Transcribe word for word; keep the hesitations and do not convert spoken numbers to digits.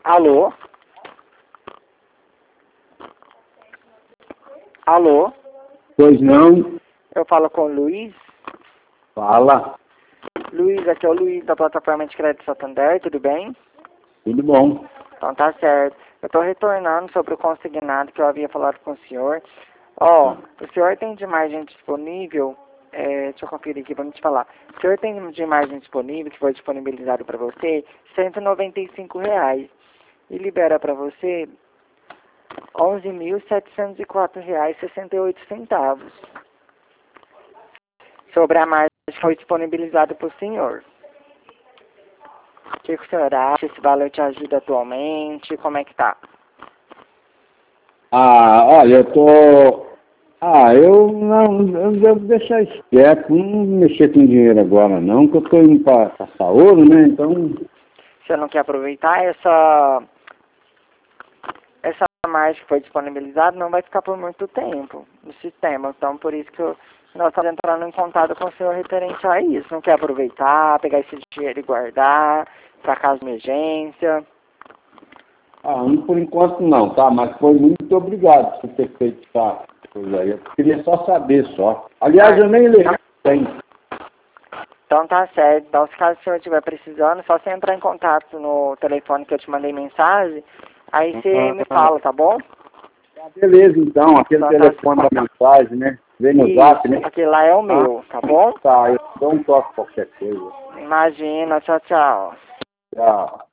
Alô? Alô? Pois não? Eu falo com o Luiz. Fala. Luiz, aqui é o Luiz da plataforma de crédito Santander, tudo bem? Tudo bom. Então tá certo. Eu estou retornando sobre o consignado que eu havia falado com o senhor. Ó, oh, o senhor tem de margem disponível, é, deixa eu conferir aqui para me te falar. O senhor tem de margem disponível, que foi disponibilizado para você, cento e noventa e cinco reais. E libera para você onze mil setecentos e quatro reais e sessenta e oito centavos. Sobre a margem que foi disponibilizada para o senhor. O que o senhor acha? Esse valor te ajuda atualmente? Como é que tá? Ah, olha, eu tô... Ah, eu não, eu devo deixar isso quieto, não mexer com dinheiro agora não, que eu tô indo para caçar ouro, né, então... Você não quer aproveitar essa... Essa margem que foi disponibilizada não vai ficar por muito tempo no sistema. Então, por isso que eu, nós estamos entrando em contato com o senhor referente a isso. Não quer aproveitar, pegar esse dinheiro e guardar para caso de emergência? Ah, por enquanto não, tá? Mas foi muito obrigado por ter feito essa coisa aí. Eu queria só saber, só. Aliás, eu nem lembro bem. Então tá certo. Então, se caso o senhor estiver precisando, é só você entrar em contato no telefone que eu te mandei mensagem. Aí você Ah, me fala, tá bom? beleza, então. Aquele Então, telefone tá... da mensagem, né? Vem no Isso, zap, né? aquele lá é o meu, tá bom? Tá, eu dou um toque qualquer coisa. Imagina, tchau, tchau. Tchau.